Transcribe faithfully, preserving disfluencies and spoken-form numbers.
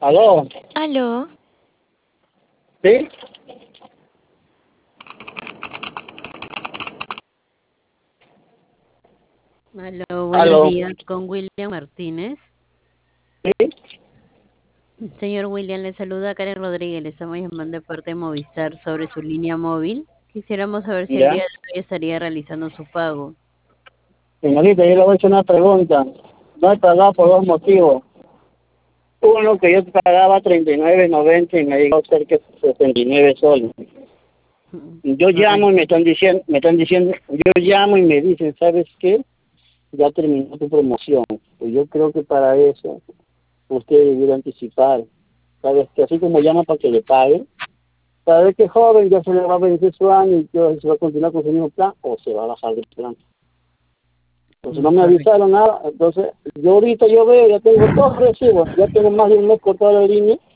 Aló, Aló, ¿sí? Aló, buenos Aló, días, con William Martínez. ¿sí? Señor William, le saluda Karen Rodríguez, le estamos llamando de parte de Movistar sobre su línea móvil. Quisiéramos saber si el Ya. día de hoy estaría realizando su pago. Señorita, yo le voy a hacer una pregunta. No he pagado por dos motivos. Uno, que yo pagaba treinta y nueve noventa y me llegó cerca de setenta y nueve soles. Yo llamo y Correcto. me están diciendo, me están diciendo, yo llamo y me dicen, ¿sabes qué? Ya terminó tu promoción. Pues yo creo que para eso usted debiera anticipar. ¿Sabes? Que así como llama para que le paguen, sabe que joven ya se le va a vencer su año y que se va a continuar con su mismo plan o se va a bajar del plan. Entonces Mm, no me correcto. avisaron nada. Entonces yo ahorita yo veo, ya tengo todos los recibos, ya tengo más de un mes cortado la línea